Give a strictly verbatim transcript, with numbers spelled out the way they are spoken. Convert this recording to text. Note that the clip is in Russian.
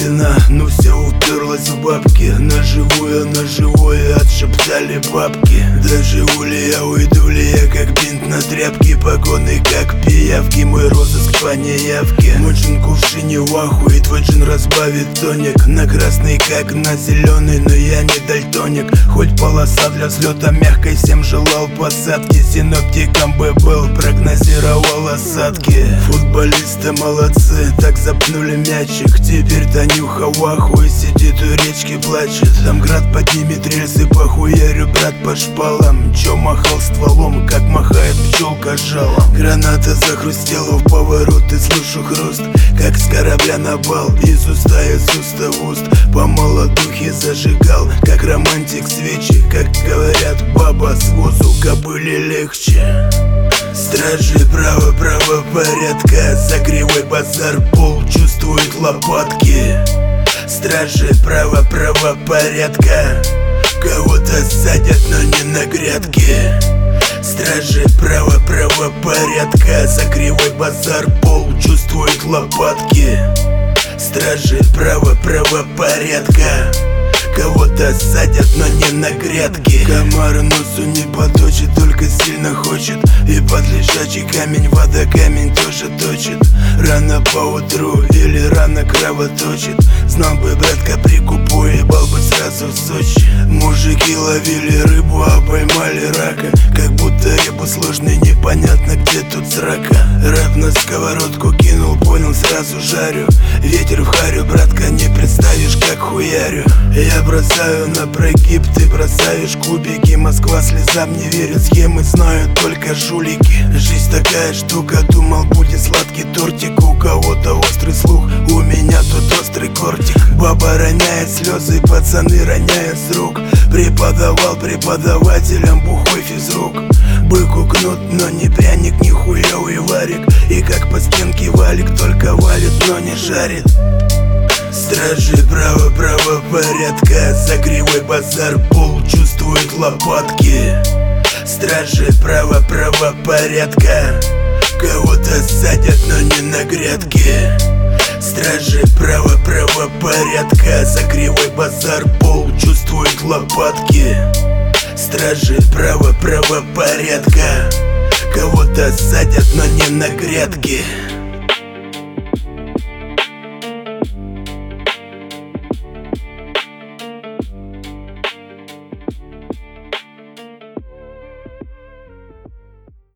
вина, ну все уперлось в бабки. На живую, на живое отшептали бабки. Доживу ли я, уйду ли я, как бинт на тряпке. Погоны как пиявки, мой розыск по неявке. Мой джин кувшине в ахуе, твой джин разбавит тоник. На красный как на зеленый, но я не дальтоник. Хоть полоса для взлета мягкой, всем желал посадки. Синоптиком бы был, прогнозировал осадки. Футболисты молодцы, так запнули мячик. Теперь Танюха в ахуе сидит у речки, плачет. Там град поднимет рельсы, похуярю, брат, по шпалам. Чё махал стволом, как махает пчелка жалом. Граната захрустела в поворот и слышу хруст, как с корабля на бал, из уста, из уста в уст. По молодухе зажигал, как романтик свечи. Как говорят, баба с возу кобыле легче. Стражи права, право порядка, за кривой базар пол чувствует лопатки. Стражи права, право порядка, кого-то садят, но не на грядке. Стражи права, право порядка, за кривой базар пол чувствует лопатки. Стражи права, право порядка, кого-то садят, но не на грядке. Комар носу не поточит, только сильно хочет. И под лежачий камень вода камень тоже точит. Рано поутру или рано кровоточит. Знал бы, брат, каприку поебал бы сразу в Сочи. Мужики ловили рыбу, а поймали рака. Как будто рыбу сложный, непонятно где тут срака. Рэп на сковородку кинул, понял, сразу жарю. Ветер в харю, братка, не представишь, как хуярю. Я бросаю на прогиб, ты бросаешь кубики. Москва слезам не верит, схемы знают только жулики. Жизнь такая штука, думал, будет сладкий тортик. У кого-то острый слух, у меня тут острый кортик. Баба роняет слезы, пацаны роняют с рук. Преподавал преподавателям бухой физрук. Быку кнут, но не пряник, не хуёвый варик. И как по стенке валик, только валит, но не жарит. Стражи права, право порядка, за кривой базар пол чувствует лопатки. Стражи права, право порядка, кого-то садят, но не на грядке. Стражи права, право порядка, за кривой базар пол чувствует лопатки. Стражи права, право порядка, кого-то садят, но не на грядке.